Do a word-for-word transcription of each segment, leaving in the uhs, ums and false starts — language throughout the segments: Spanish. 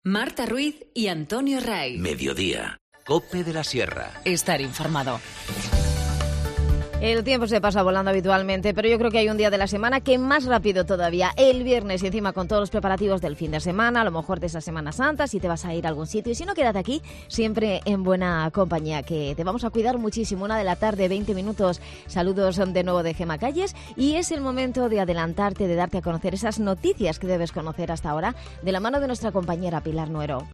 Marta Ruiz y Antonio Ray. Mediodía. COPE de la Sierra. Estar informado. El tiempo se pasa volando habitualmente, pero yo creo que hay un día de la semana que más rápido todavía, el viernes, y encima con todos los preparativos del fin de semana, a lo mejor de esa Semana Santa, si te vas a ir a algún sitio, y si no, quédate aquí, siempre en buena compañía, que te vamos a cuidar muchísimo. Una de la tarde, veinte minutos, saludos de nuevo de Gema Calles, y es el momento de adelantarte, de darte a conocer esas noticias que debes conocer hasta ahora, de la mano de nuestra compañera Pilar Nuero.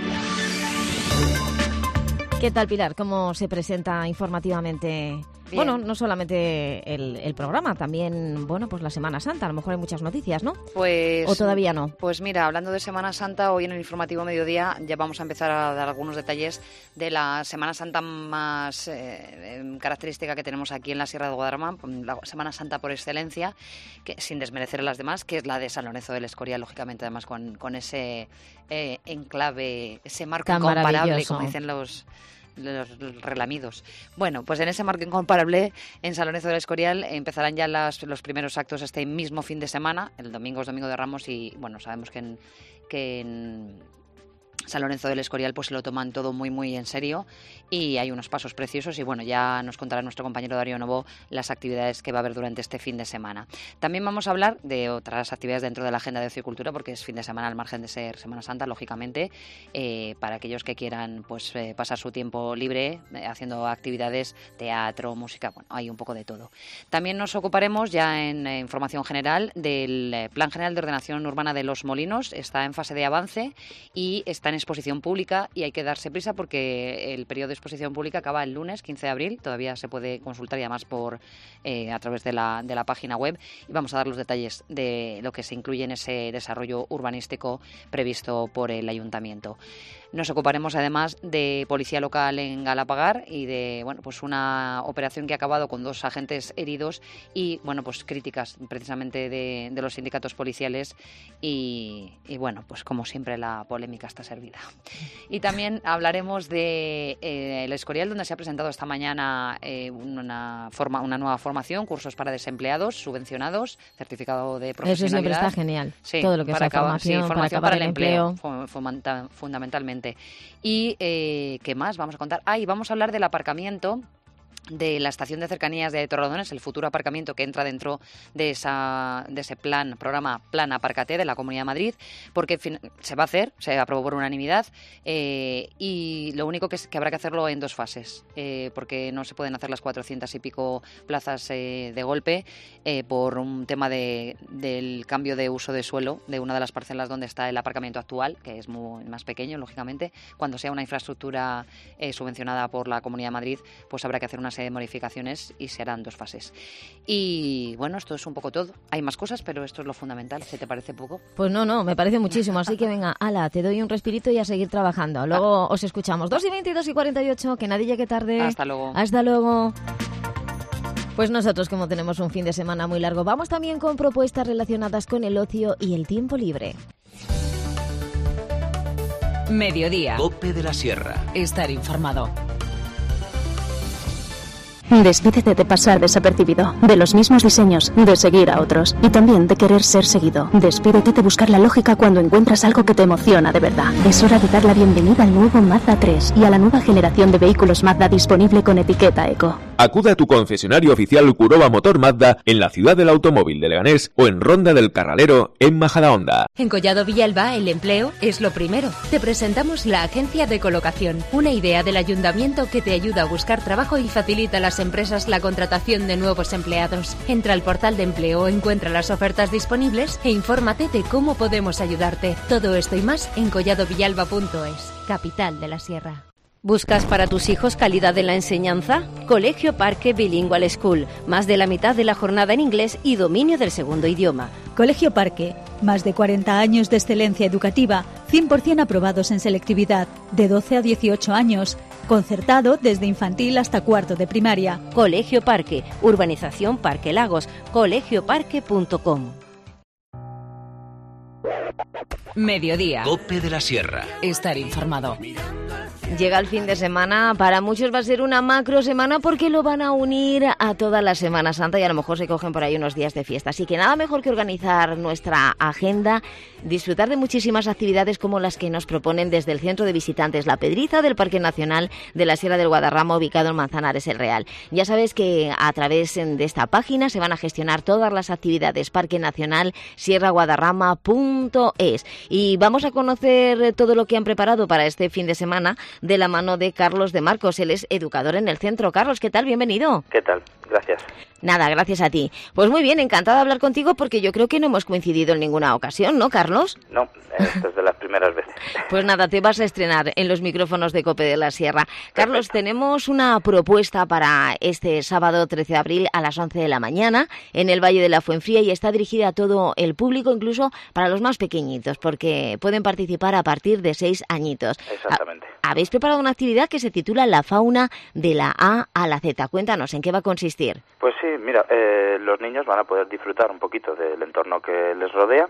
¿Qué tal, Pilar? ¿Cómo se presenta informativamente? Bien. Bueno, no solamente el, el programa, también, bueno, pues la Semana Santa. A lo mejor hay muchas noticias, ¿no? Pues... ¿O todavía no? Pues mira, hablando de Semana Santa, hoy en el informativo Mediodía ya vamos a empezar a dar algunos detalles de la Semana Santa más eh, característica que tenemos aquí en la Sierra de Guadarrama, la Semana Santa por excelencia, que sin desmerecer a las demás, que es la de San Lorenzo del Escorial, lógicamente, además con, con ese eh, enclave, ese marco tan incomparable, como dicen los... los relamidos. Bueno, pues en ese marco incomparable, en San Lorenzo del Escorial, empezarán ya las, los primeros actos este mismo fin de semana. El domingo es Domingo de Ramos y, bueno, sabemos que en, que en San Lorenzo del Escorial pues se lo toman todo muy, muy en serio y hay unos pasos preciosos y, bueno, ya nos contará nuestro compañero Darío Novo las actividades que va a haber durante este fin de semana. También vamos a hablar de otras actividades dentro de la agenda de ocio y cultura, porque es fin de semana al margen de ser Semana Santa, lógicamente, eh, para aquellos que quieran pues eh, pasar su tiempo libre eh, haciendo actividades, teatro, música, bueno, hay un poco de todo. También nos ocuparemos ya en eh, información general del eh, Plan General de Ordenación Urbana de Los Molinos. Está en fase de avance y está en exposición pública y hay que darse prisa porque el periodo de exposición pública acaba el lunes quince de abril, todavía se puede consultar y además por, eh, a través de la, de la página web, y vamos a dar los detalles de lo que se incluye en ese desarrollo urbanístico previsto por el Ayuntamiento. Nos ocuparemos además de policía local en Galapagar y de, bueno, pues una operación que ha acabado con dos agentes heridos y, bueno, pues críticas precisamente de, de los sindicatos policiales y, y, bueno, pues como siempre la polémica está servida. Y también hablaremos de eh, el Escorial, donde se ha presentado esta mañana eh, una, forma, una nueva formación, cursos para desempleados subvencionados, certificado de profesionalidad. Eso siempre está genial, sí, todo lo que para sea acabar, formación, sí, formación para, para el empleo, empleo, empleo fundamentalmente. Y, eh, ¿qué más vamos a contar? Ah, y vamos a hablar del aparcamiento de la estación de cercanías de Torrelodones, el futuro aparcamiento que entra dentro de esa de ese plan, programa Plan Apárcate de la Comunidad de Madrid, porque se va a hacer, se aprobó por unanimidad eh, y lo único que es que habrá que hacerlo en dos fases, eh, porque no se pueden hacer las cuatrocientas y pico plazas eh, de golpe eh, por un tema de, del cambio de uso de suelo de una de las parcelas donde está el aparcamiento actual, que es muy más pequeño, lógicamente. Cuando sea una infraestructura eh, subvencionada por la Comunidad de Madrid, pues habrá que hacer una de modificaciones y se harán dos fases. Y bueno, esto es un poco todo. Hay más cosas, pero esto es lo fundamental. ¿Se te parece poco? Pues no, no, me parece muchísimo. Así que venga, ala, te doy un respirito y a seguir trabajando. Luego os escuchamos. dos y veintidós y cuarenta y ocho, que nadie llegue tarde. Hasta luego. Hasta luego. Pues nosotros, como tenemos un fin de semana muy largo, vamos también con propuestas relacionadas con el ocio y el tiempo libre. Mediodía. COPE de la Sierra. Estar informado. Despídete de pasar desapercibido, de los mismos diseños, de seguir a otros y también de querer ser seguido. Despídete de buscar la lógica cuando encuentras algo que te emociona de verdad. Es hora de dar la bienvenida al nuevo Mazda tres y a la nueva generación de vehículos Mazda disponible con etiqueta Eco. Acude a tu concesionario oficial Curoba Motor Mazda en la ciudad del automóvil de Leganés o en Ronda del Carralero en Majadahonda. En Collado Villalba el empleo es lo primero. Te presentamos la Agencia de Colocación, una idea del ayuntamiento que te ayuda a buscar trabajo y facilita a las empresas la contratación de nuevos empleados. Entra al portal de empleo, encuentra las ofertas disponibles e infórmate de cómo podemos ayudarte. Todo esto y más en collado villalba punto es, capital de la Sierra. ¿Buscas para tus hijos calidad en la enseñanza? Colegio Parque Bilingual School, más de la mitad de la jornada en inglés y dominio del segundo idioma. Colegio Parque, más de cuarenta años de excelencia educativa, cien por ciento aprobados en selectividad, de doce a dieciocho años, concertado desde infantil hasta cuarto de primaria. Colegio Parque, urbanización Parque Lagos, colegio parque punto com. Mediodía. COPE de la Sierra. Estar informado. Mirando al cielo. Llega el fin de semana, para muchos va a ser una macro semana porque lo van a unir a toda la Semana Santa y a lo mejor se cogen por ahí unos días de fiesta. Así que nada mejor que organizar nuestra agenda, disfrutar de muchísimas actividades como las que nos proponen desde el Centro de Visitantes La Pedriza del Parque Nacional de la Sierra del Guadarrama, ubicado en Manzanares el Real. Ya sabes que a través de esta página se van a gestionar todas las actividades Parque Nacional sierra guadarrama punto es. Y vamos a conocer todo lo que han preparado para este fin de semana de la mano de Carlos de Marcos. Él es educador en el centro. Carlos, ¿qué tal? Bienvenido. ¿Qué tal? Gracias. Nada, gracias a ti. Pues muy bien, encantada de hablar contigo porque yo creo que no hemos coincidido en ninguna ocasión, ¿no, Carlos? No, esto es de las primeras veces. Pues nada, te vas a estrenar en los micrófonos de COPE de la Sierra. Carlos, perfecto. Tenemos una propuesta para este sábado trece de abril a las once de la mañana en el Valle de la Fuenfría y está dirigida a todo el público, incluso para los más pequeñitos, porque pueden participar a partir de seis añitos. Exactamente. Habéis preparado una actividad que se titula La fauna de la A a la Z. Cuéntanos, ¿en qué va a consistir? Pues sí, mira, eh, los niños van a poder disfrutar un poquito del entorno que les rodea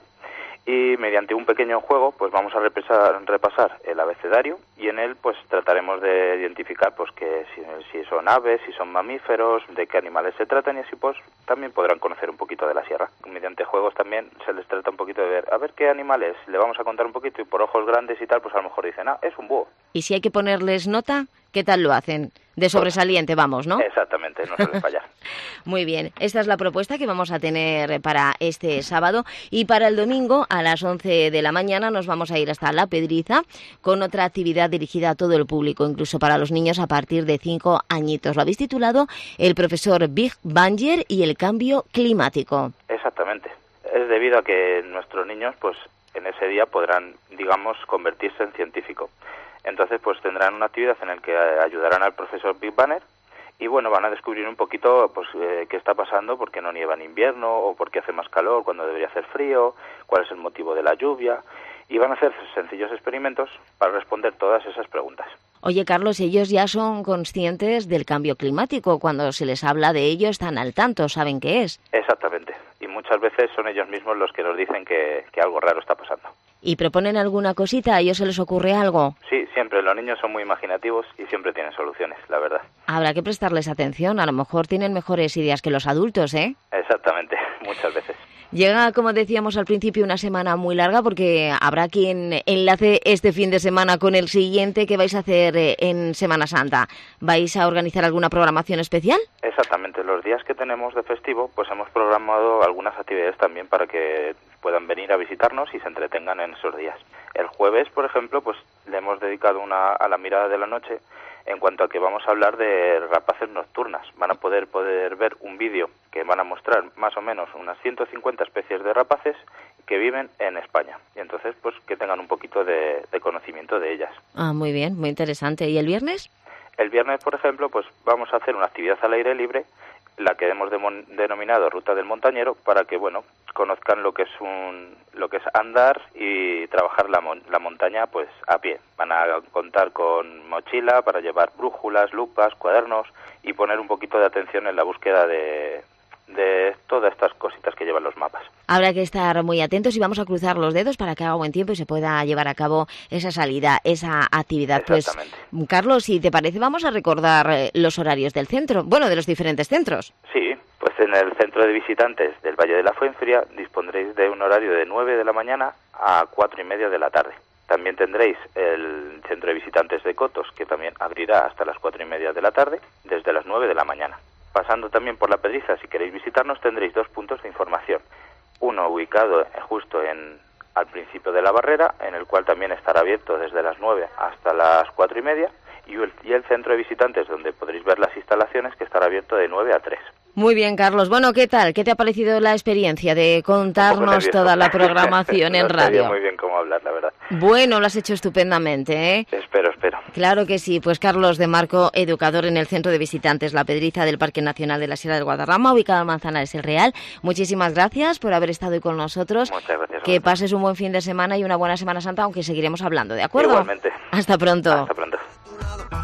y mediante un pequeño juego pues vamos a repasar, repasar el abecedario y en él pues trataremos de identificar pues que si, si son aves, si son mamíferos, de qué animales se tratan y así pues también podrán conocer un poquito de la sierra. Mediante juegos también se les trata un poquito de ver a ver qué animal es, le vamos a contar un poquito y por ojos grandes y tal pues a lo mejor dicen, ah, es un búho. ¿Y si hay que ponerles nota? ¿Qué tal lo hacen? De sobresaliente, vamos, ¿no? Exactamente, no suele fallar. Muy bien, esta es la propuesta que vamos a tener para este sábado y para el domingo a las once de la mañana nos vamos a ir hasta La Pedriza con otra actividad dirigida a todo el público, incluso para los niños a partir de cinco añitos. Lo habéis titulado El profesor Big Banger y el cambio climático. Exactamente, es debido a que nuestros niños pues en ese día podrán, digamos, convertirse en científico. Entonces, pues tendrán una actividad en la que ayudarán al profesor Big Banner y, bueno, van a descubrir un poquito pues eh, qué está pasando, por qué no nieva en invierno o por qué hace más calor cuando debería hacer frío, cuál es el motivo de la lluvia y van a hacer sencillos experimentos para responder todas esas preguntas. Oye, Carlos, ellos ya son conscientes del cambio climático. Cuando se les habla de ello están al tanto, saben qué es. Exactamente. Y muchas veces son ellos mismos los que nos dicen que, que algo raro está pasando. ¿Y proponen alguna cosita? ¿A ellos se les ocurre algo? Sí, siempre. Los niños son muy imaginativos y siempre tienen soluciones, la verdad. Habrá que prestarles atención. A lo mejor tienen mejores ideas que los adultos, ¿eh? Exactamente. Muchas veces. Llega, como decíamos al principio, una semana muy larga porque habrá quien enlace este fin de semana con el siguiente que vais a hacer en Semana Santa. ¿Vais a organizar alguna programación especial? Exactamente. Los días que tenemos de festivo, pues hemos programado algunas actividades también para que puedan venir a visitarnos y se entretengan en esos días. El jueves, por ejemplo, pues le hemos dedicado una a la mirada de la noche en cuanto a que vamos a hablar de rapaces nocturnas. Van a poder poder ver un vídeo que van a mostrar más o menos unas ciento cincuenta especies de rapaces que viven en España. Y entonces, pues que tengan un poquito de, de conocimiento de ellas. Ah, muy bien, muy interesante. ¿Y el viernes? El viernes, por ejemplo, pues vamos a hacer una actividad al aire libre, la que hemos demon- denominado Ruta del Montañero, para que, bueno, conozcan lo que es un lo que es andar y trabajar la, mon- la montaña pues a pie. Van a contar con mochila para llevar brújulas, lupas, cuadernos y poner un poquito de atención en la búsqueda de, de todas estas cositas que llevan los mapas. Habrá que estar muy atentos y vamos a cruzar los dedos para que haga buen tiempo y se pueda llevar a cabo esa salida, esa actividad. Pues, Carlos, si te parece, vamos a recordar los horarios del centro, bueno, de los diferentes centros. Sí, pues en el centro de visitantes del Valle de la Fuenfría dispondréis de un horario de nueve de la mañana a cuatro y media de la tarde. También tendréis el centro de visitantes de Cotos, que también abrirá hasta las cuatro y media de la tarde, desde las nueve de la mañana. Pasando también por La Pedriza, si queréis visitarnos, tendréis dos puntos de información. Uno ubicado justo en al principio de la barrera, en el cual también estará abierto desde las nueve hasta las cuatro y media, y el, y el centro de visitantes, donde podréis ver las instalaciones, que estará abierto de nueve a tres. Muy bien, Carlos. Bueno, ¿qué tal? ¿Qué te ha parecido la experiencia de contarnos toda la programación en no radio? muy bien cómo hablar, la verdad. Bueno, lo has hecho estupendamente, ¿eh? Espero, espero. Claro que sí. Pues Carlos de Marco, educador en el Centro de Visitantes La Pedriza del Parque Nacional de la Sierra del Guadarrama, ubicado en Manzanares el Real. Muchísimas gracias por haber estado hoy con nosotros. Muchas gracias. Que pases un buen fin de semana y una buena Semana Santa, aunque seguiremos hablando, ¿de acuerdo? Igualmente. Hasta pronto. Hasta pronto.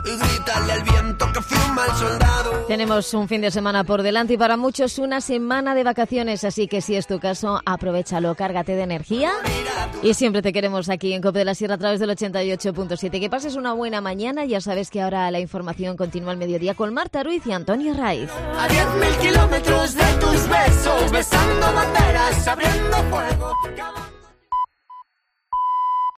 y grítale al viento que fui un mal soldado. Tenemos un fin de semana por delante y para muchos una semana de vacaciones, así que si es tu caso, aprovéchalo, cárgate de energía y siempre te queremos aquí en COPE de la Sierra a través del ochenta y ocho punto siete. Que pases una buena mañana, ya sabes que ahora la información continúa al mediodía con Marta Ruiz y Antonio Raiz. A diez mil kilómetros de tus besos, besando banderas, abriendo fuego.